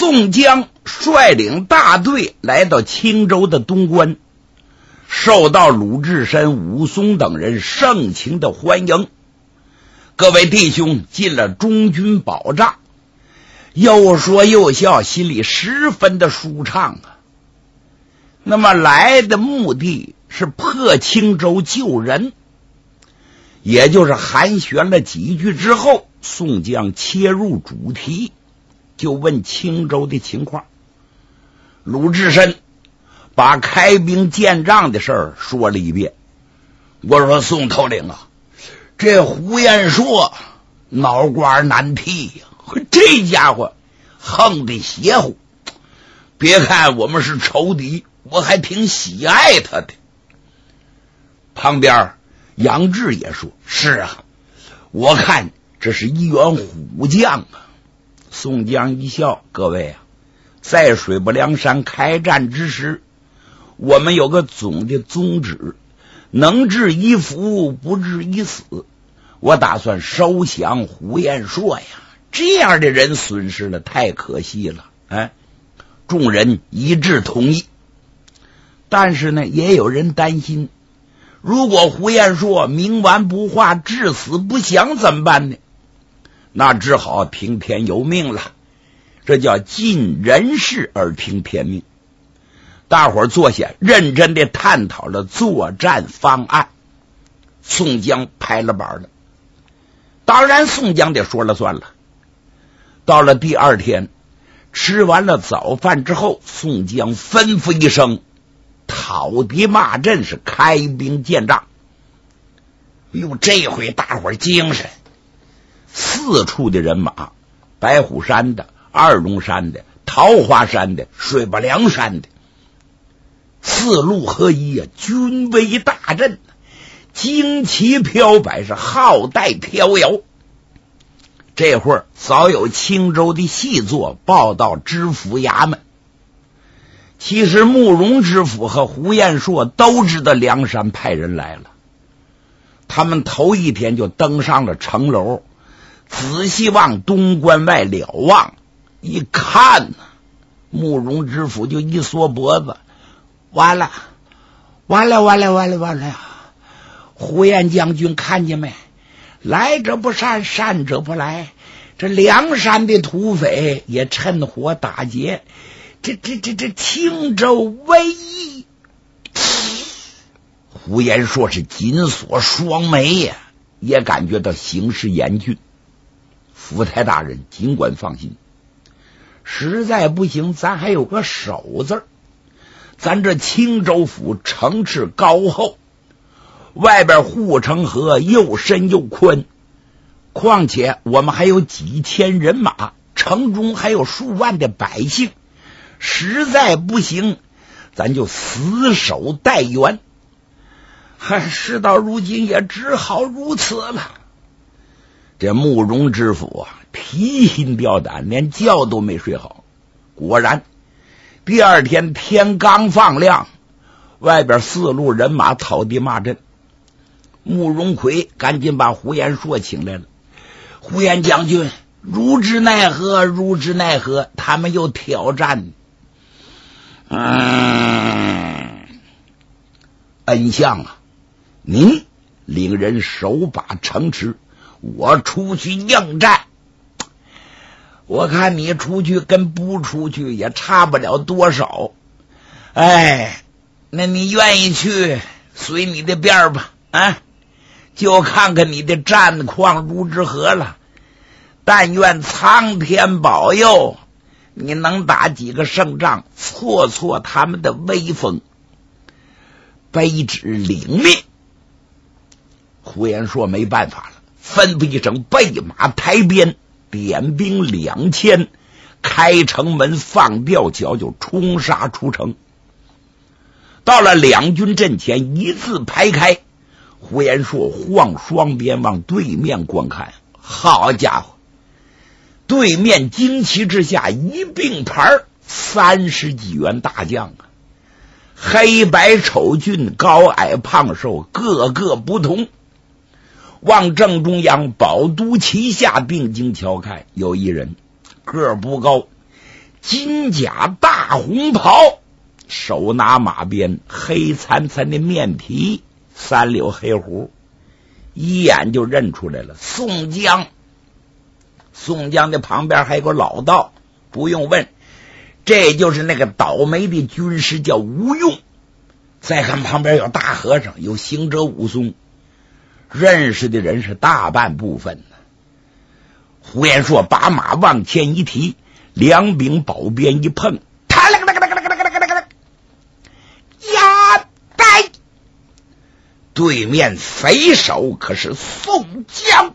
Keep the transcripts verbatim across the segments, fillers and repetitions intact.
宋江率领大队来到青州的东关，受到鲁智深、武松等人盛情的欢迎。各位弟兄进了中军保障，又说又笑，心里十分的舒畅啊。那么来的目的是破青州救人，也就是寒暄了几句之后，宋江切入主题，就问青州的情况。鲁智深把开兵建仗的事儿说了一遍。我说宋头领啊，这胡彦硕脑瓜难替呀、啊，这家伙横得邪乎，别看我们是仇敌，我还挺喜爱他的。旁边杨志也说，是啊，我看这是一员虎将啊。宋江一笑，各位啊，在水泊梁山开战之时，我们有个总的宗旨，能治一夫，不治一死。我打算收降胡彦硕呀，这样的人损失了，太可惜了。哎，众人一致同意。但是呢，也有人担心，如果胡彦硕冥顽不化，至死不降怎么办呢？那只好听天由命了，这叫尽人事而听天命。大伙儿坐下，认真的探讨了作战方案。宋江拍了板了，当然宋江得说了算了。到了第二天，吃完了早饭之后，宋江吩咐一声，讨敌骂阵，是开兵建仗。哟，这回大伙儿精神，四处的人马，白虎山的、二龙山的、桃花山的、水泊梁山的，四路合一啊，军威大振，旌旗飘摆，是号带飘摇。这会儿早有青州的细作报到知府衙门。其实慕容知府和胡彦硕都知道梁山派人来了，他们头一天就登上了城楼，仔细往东关外瞭望，一看呢，慕容知府就一缩脖子，完了完了完了完了完了呀！胡彦将军看见没？来者不善，善者不来。这梁山的土匪也趁火打劫，这这这这青州危矣。胡彦硕是紧锁双眉呀，也感觉到形势严峻。福台大人尽管放心，实在不行，咱还有个守字。咱这青州府城池高厚，外边护城河又深又宽，况且我们还有几千人马，城中还有数万的百姓，实在不行，咱就死守待援。嗨，事到如今也只好如此了。这慕容知府啊，提心吊胆，连觉都没睡好。果然第二天天刚放亮，外边四路人马讨敌骂阵。慕容奎赶紧把胡彦硕请来了。胡彦将军，如之奈何？如之奈何？他们又挑战。嗯，恩相啊，您领人守把城池，我出去应战。我看你出去跟不出去也差不了多少。哎，那你愿意去，随你的便吧。啊，就看看你的战况如何了。但愿苍天保佑，你能打几个胜仗，挫挫他们的威风。卑职领命。胡彦硕没办法了，吩咐一声，备马抬鞭，点兵两千，开城门放吊脚，就冲杀出城。到了两军阵前，一字排开。胡彦硕晃双鞭往对面观看，好家伙，对面旌旗之下一并排三十几员大将啊，黑白丑俊，高矮胖瘦，个个不同。往正中央宝都旗下定睛瞧看，有一人个儿不高， 金甲大红袍，手拿马鞭，黑灿灿的面皮，三绺黑胡，一眼就认出来了，宋江。宋江的旁边还有个老道，不用问，这就是那个倒霉的军师，叫吴用。再看旁边有大和尚，有行者武松，认识的人是大半部分呢。胡延硕把马往前一提，两柄宝鞭一碰，他了个了个了个了个了个了个了，呀呆！对面匪首可是宋江。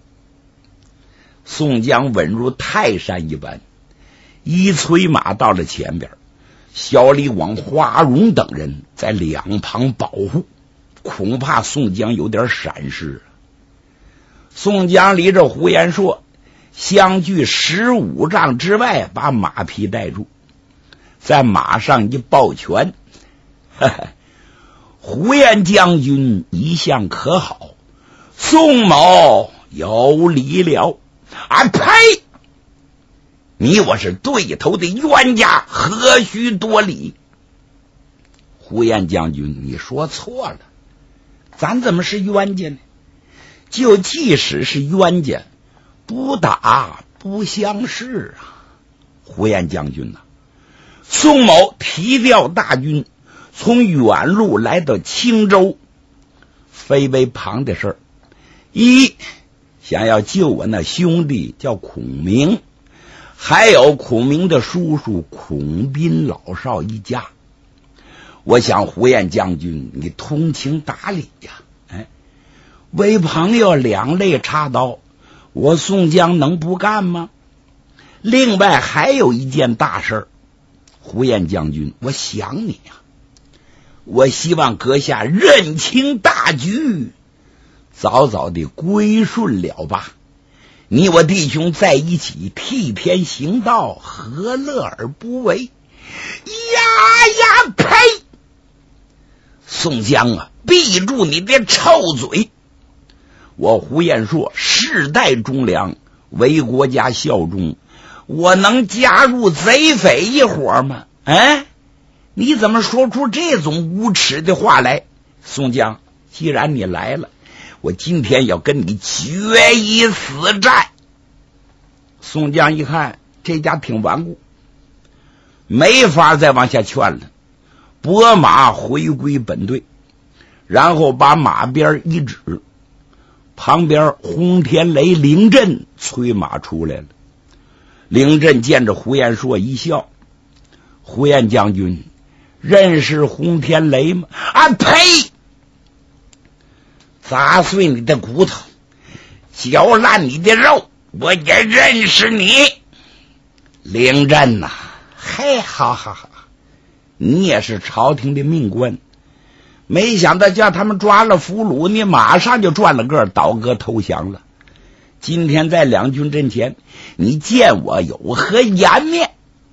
宋江稳如泰山一般，一催马到了前边，小李广、花荣等人在两旁保护，恐怕宋江有点闪失。宋江离着胡延硕相距十五丈之外，把马匹带住，在马上一抱拳，呵呵，胡延将军一向可好，宋某有礼了。啊呸！你我是对头的冤家，何须多礼？胡延将军，你说错了，咱怎么是冤家呢？就即使是冤家，不打不相识啊！胡延将军呐、啊，宋某提调大军，从远路来到青州，非为旁的事儿。一想要救我那兄弟叫孔明，还有孔明的叔叔孔斌老少一家。我想胡延将军，你通情达理呀、啊，哎，为朋友两肋插刀，我宋江能不干吗？另外还有一件大事，胡延将军，我想你呀、啊，我希望阁下认清大局，早早的归顺了吧。你我弟兄在一起替天行道，何乐而不为？呀呀呸！宋江啊，闭住你的臭嘴！我胡延硕世代忠良，为国家效忠，我能加入贼匪一伙吗？哎，你怎么说出这种无耻的话来？宋江，既然你来了，我今天要跟你决一死战。宋江一看这家挺顽固，没法再往下劝了，拨马回归本队，然后把马鞭一指，旁边轰天雷凌震催马出来了。凌震见着胡延硕一笑，胡延将军认识轰天雷吗？啊呸！砸碎你的骨头，嚼烂你的肉，我也认识你。凌震呐、啊，嘿，好好好，你也是朝廷的命官，没想到叫他们抓了俘虏，你马上就转了个倒戈投降了。今天在两军阵前，你见我有何颜面？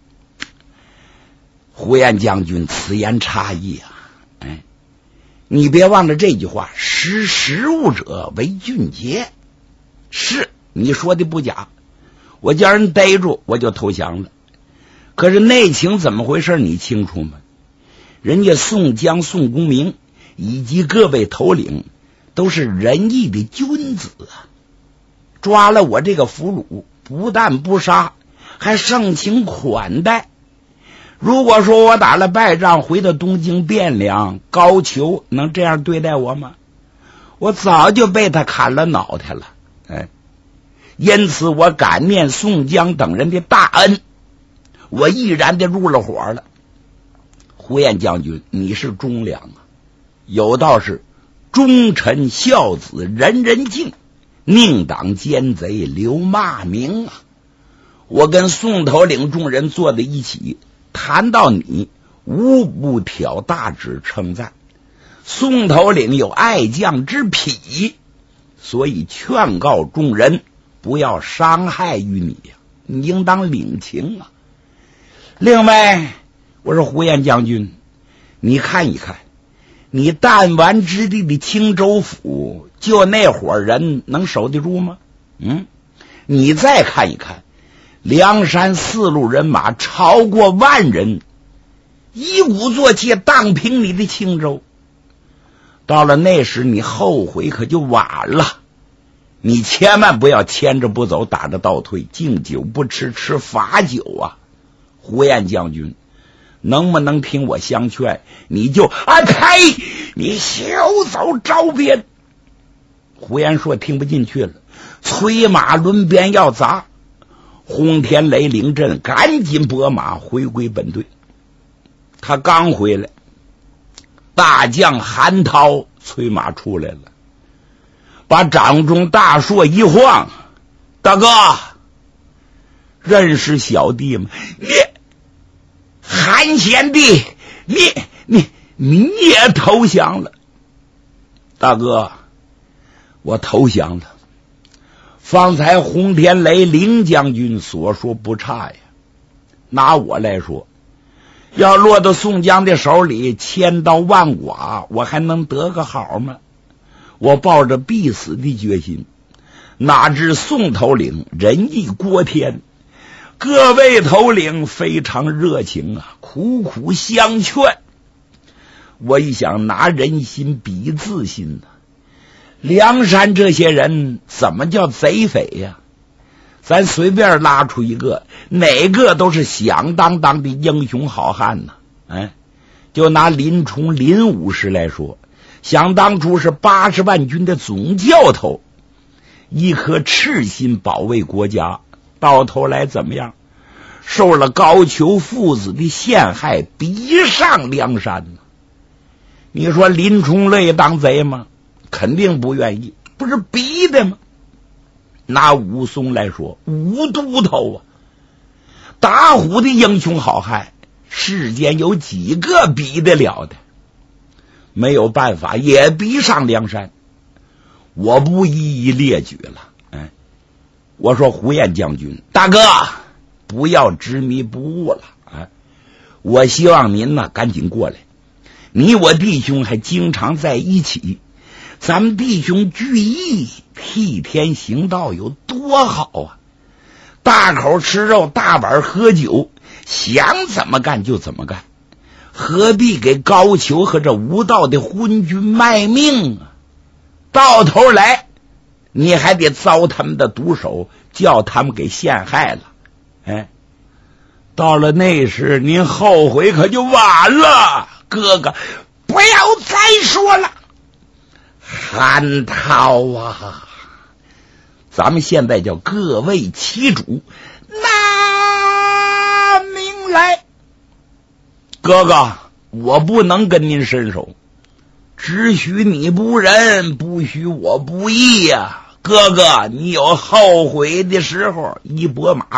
胡延将军此言差矣啊！哎，你别忘了这句话，识时务者为俊杰。是你说的不假，我叫人逮住我就投降了。可是内情怎么回事你清楚吗？人家宋江、宋公明以及各位头领都是仁义的君子啊，抓了我这个俘虏，不但不杀，还盛情款待。如果说我打了败仗回到东京汴梁，高俅能这样对待我吗？我早就被他砍了脑袋了。哎，因此我感念宋江等人的大恩，我毅然的入了伙了。胡延将军，你是忠良啊，有道是忠臣孝子人人敬，宁党奸贼留骂名啊。我跟宋头领众人坐在一起，谈到你，无不挑大指称赞。宋头领有爱将之癖，所以劝告众人不要伤害于你呀、啊，你应当领情啊。另外，我说胡延将军，你看一看，你弹丸之地的青州府，就那伙人能守得住吗？嗯，你再看一看， 梁山四路人马超过万人，一鼓作气荡平你的青州。到了那时你后悔可就晚了。你千万不要牵着不走，打着倒退，敬酒不吃吃罚酒啊！胡彦将军，能不能听我相劝？你就啊呸！你休走招边！胡彦说听不进去了，催马抡鞭要砸。轰天雷领阵，赶紧拨马回归本队。他刚回来，大将韩涛催马出来了，把掌中大槊一晃：“大哥，认识小弟吗？你韩贤弟，你你你也投降了？大哥，我投降了。方才洪天雷林将军所说不差呀。拿我来说，要落到宋江的手里，千刀万剐，我还能得个好吗？我抱着必死的决心，哪知宋头领仁义锅天，各位头领非常热情啊，苦苦相劝。我一想，拿人心比自心呢、啊。梁山这些人怎么叫贼匪呀？咱随便拉出一个，哪个都是响当当的英雄好汉呢、啊？哎，就拿林冲林武师来说，想当初是八十万军的总教头，一颗赤心保卫国家，到头来怎么样？受了高俅父子的陷害，逼上梁山呢。你说林冲乐意当贼吗？肯定不愿意，不是逼的吗？拿武松来说，武都头啊，打虎的英雄好汉，世间有几个比得了的？没有办法，也逼上梁山。我不一一列举了。哎，我说胡彦将军，大哥，不要执迷不悟了啊！我希望您呢赶紧过来，你我弟兄还经常在一起。咱们弟兄聚义，替天行道有多好啊！大口吃肉，大碗喝酒，想怎么干就怎么干，何必给高俅和这无道的昏君卖命啊？到头来你还得遭他们的毒手，叫他们给陷害了。哎，到了那时您后悔可就晚了。哥哥，不要再说了。韩涛啊，咱们现在叫各为其主，拿命来。哥哥，我不能跟您伸手，只许你不仁，不许我不义呀、啊！哥哥，你有后悔的时候。一拨马，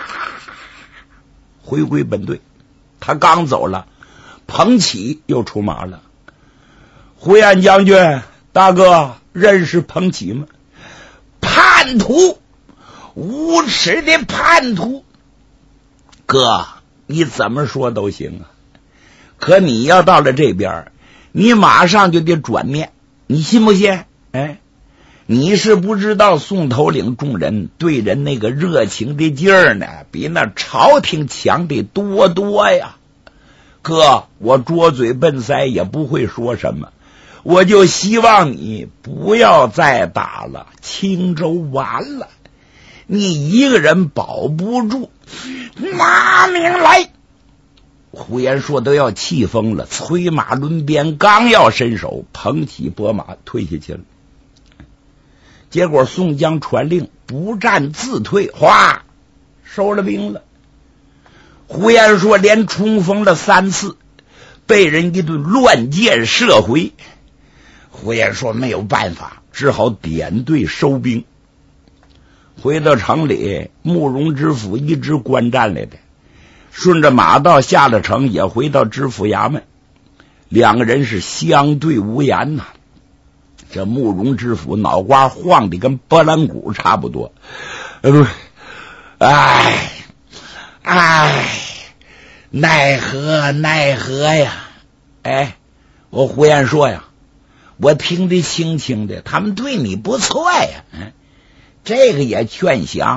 回归本队。他刚走了，彭起又出马了。胡彦将军，大哥，认识彭起吗？叛徒，无耻的叛徒。哥，你怎么说都行啊，可你要到了这边，你马上就得转念，你信不信？哎，你是不知道宋头领众人对人那个热情的劲儿呢，比那朝廷强的多多呀。哥，我拙嘴笨腮也不会说什么，我就希望你不要再打了，青州完了，你一个人保不住，拿命来！胡延硕都要气疯了，催马抡鞭，刚要伸手，捧起拨马退下去了。结果宋江传令不战自退，哗，收了兵了。胡延硕连冲锋了三次，被人一顿乱箭射回。胡延硕没有办法，只好点队收兵。回到城里，慕容知府一直观战来的，顺着马道下了城，也回到知府衙门。两个人是相对无言呐、啊。这慕容知府脑瓜晃得跟拨浪鼓差不多，呃，不是，哎，哎，奈何奈何呀！哎，我胡延说呀，我听得清清的，他们对你不错呀，嗯，这个也劝降，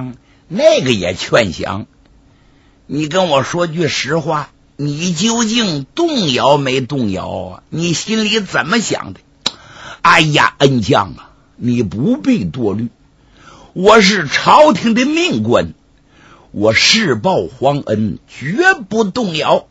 那个也劝降。你跟我说句实话，你究竟动摇没动摇啊？你心里怎么想的？哎呀，恩将啊，你不必多虑，我是朝廷的命官，我誓报皇恩，绝不动摇。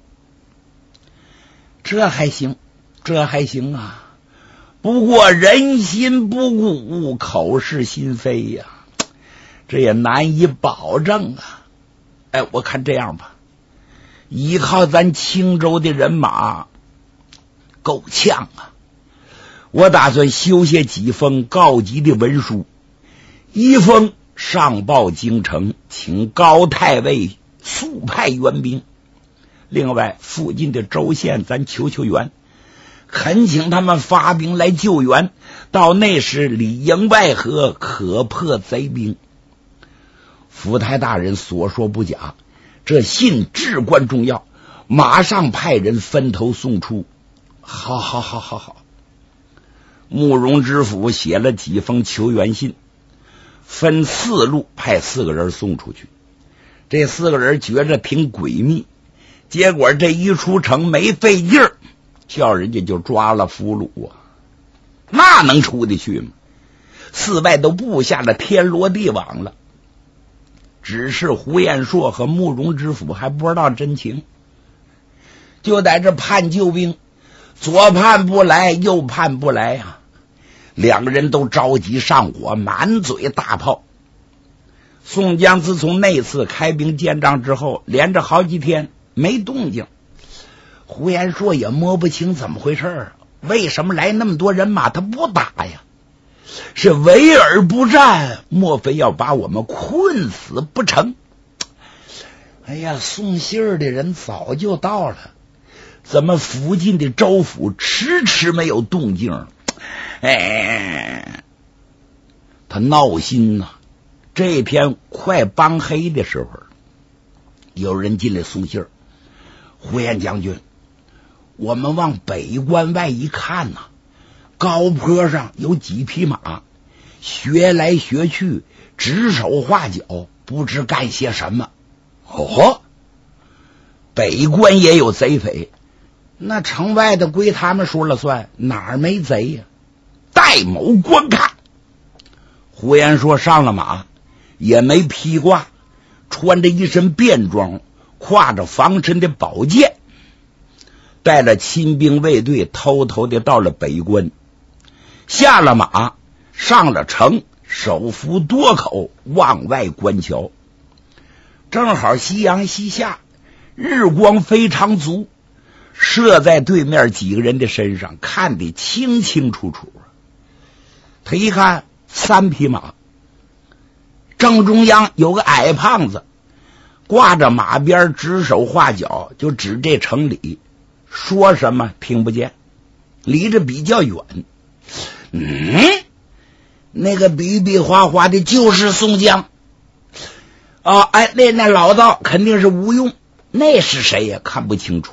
这还行，这还行啊。不过人心不古，口是心非呀、啊，这也难以保证啊。哎，我看这样吧，依靠咱青州的人马够呛啊，我打算修写几封告急的文书，一封上报京城，请高太尉速派援兵；另外附近的州县咱求求援，恳请他们发兵来救援，到那时里应外合，可破贼兵。福台大人所说不假，这信至关重要，马上派人分头送出。好好好好好。慕容知府写了几封求援信，分四路派四个人送出去。这四个人觉着挺诡秘，结果这一出城没费劲儿，叫人家就抓了俘虏啊，那能出得去吗？四外都布下了天罗地网了，只是胡彦硕和慕容知府还不知道真情，就在这盼救兵，左盼不来，右盼不来啊！两个人都着急上火，满嘴大炮。宋江自从那次开兵见仗之后，连着好几天没动静，胡彦硕也摸不清怎么回事啊，为什么来那么多人马他不打呀？是围而不战，莫非要把我们困死不成？哎呀，送信儿的人早就到了，怎么附近的州府迟迟没有动静？哎，他闹心呐、啊！这天快帮黑的时候，有人进来送信儿。胡彦将军，我们往北关外一看呐、啊，高坡上有几匹马，学来学去，指手画脚，不知干些什么。哦，北关也有贼匪，那城外的归他们说了算，哪儿没贼呀、啊？戴某观看。胡言说上了马，也没披挂，穿着一身便装，挎着防身的宝剑，带了亲兵卫队，偷偷的到了北关，下了马，上了城，手扶多口，往外观瞧。正好夕阳西下，日光非常足，射在对面几个人的身上，看得清清楚楚。他一看，三匹马，正中央有个矮胖子，挂着马鞭，指手画脚，就指这城里，说什么听不见，离着比较远。嗯，那个比比划划的就是宋江啊！哎，那那老道肯定是吴用，那是谁呀？看不清楚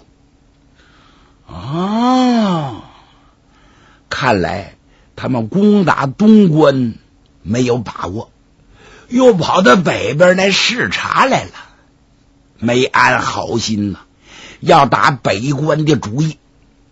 啊！看来他们攻打东关没有把握，又跑到北边来视察来了，没安好心呐、啊，要打北关的主意。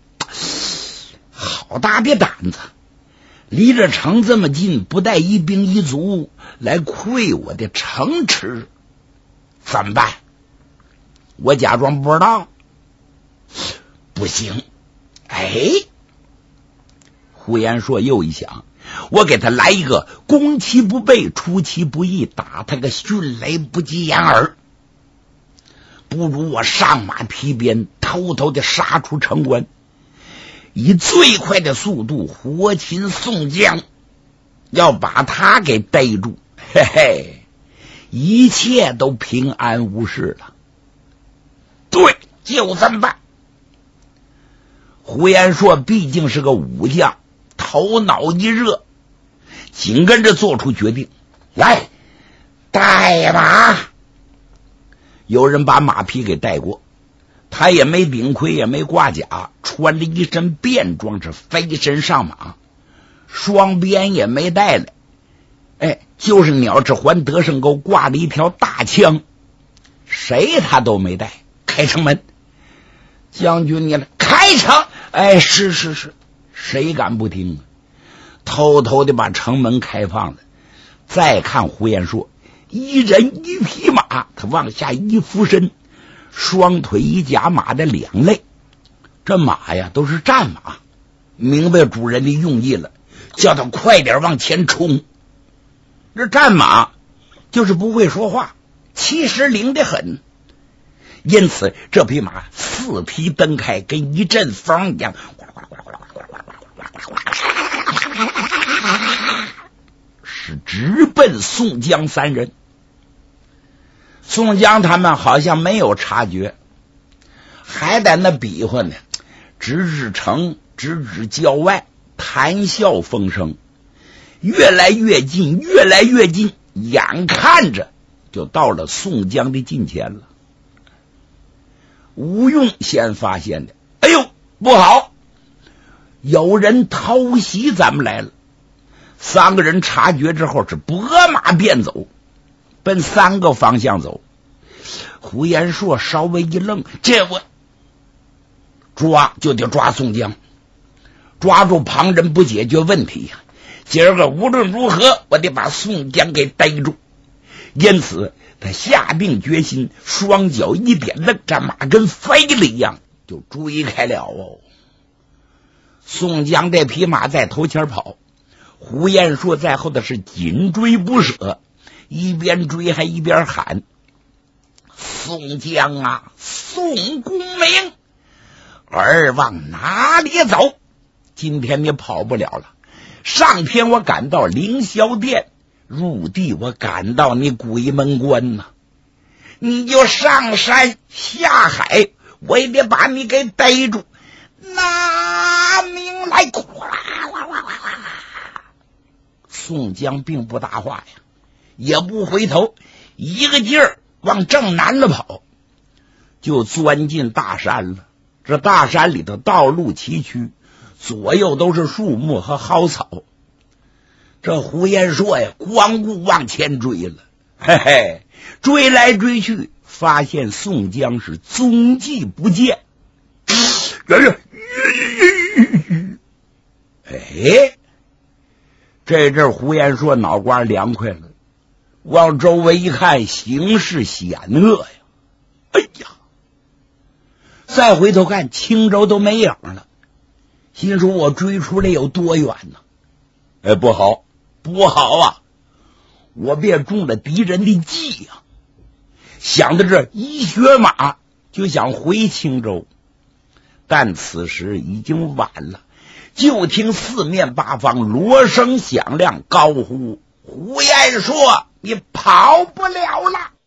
好大的胆子！离着城这么近，不带一兵一卒来窥我的城池，怎么办？我假装不知道，不行。哎，胡言硕又一想，我给他来一个攻其不备，出其不意，打他个迅雷不及掩耳。不如我上马披鞭，偷偷的杀出城关，以最快的速度活擒宋江，要把他给逮住，嘿嘿，一切都平安无事了。对，就这么办。胡彦硕毕竟是个武将，头脑一热，紧跟着做出决定，来，带马。有人把马匹给带过，他也没顶盔，也没挂甲，穿着一身便装，是飞身上马，双鞭也没带来。 哎，就是鸟之环德胜沟挂了一条大枪，谁他都没带。开城门，将军你开城！哎，是是是，谁敢不听啊？偷偷的把城门开放了。再看胡延硕，一人一匹马，他往下一俯身，双腿一夹马的两肋。这马呀都是战马，明白主人的用意了，叫他快点往前冲。这战马就是不会说话，其实灵得很，因此这匹马四蹄蹬开，跟一阵风一样，是直奔宋江三人。宋江他们好像没有察觉，还在那比划呢，直指城，直指郊外，谈笑风生，越来越近，越来越近，眼看着就到了宋江的近前了。吴用先发现的，哎呦，不好，有人偷袭咱们来了。三个人察觉之后是拨马便走，奔三个方向走。胡延硕稍微一愣，这我抓就得抓宋江，抓住旁人不解决问题呀。今儿个无论如何我得把宋江给逮住，因此他下定决心，双脚一点愣，这马跟飞了一样就追开了哦。宋江这匹马在头前跑，胡延硕在后的是紧追不舍，一边追还一边喊：宋江啊，宋公明，儿往哪里走？今天你跑不了了，上天我赶到凌霄殿，入地我赶到你鬼门关呐、啊，你就上山下海，我也得把你给逮住，拿命来！宋江并不搭话呀，也不回头，一个劲儿往正南了跑，就钻进大山了。这大山里头道路崎岖，左右都是树木和蒿草。这胡延硕呀，光顾往前追了，嘿嘿，追来追去，发现宋江是踪迹不见。哎，这阵胡延硕脑瓜凉快了，往周围一看，形势险恶呀！哎呀，再回头看，青州都没影了，心说我追出来有多远呢？哎，不好，不好啊！我便中了敌人的计呀、啊！想到这一学马就想回青州，但此时已经晚了。就听四面八方锣声响亮，高呼：胡延硕，你跑不了了！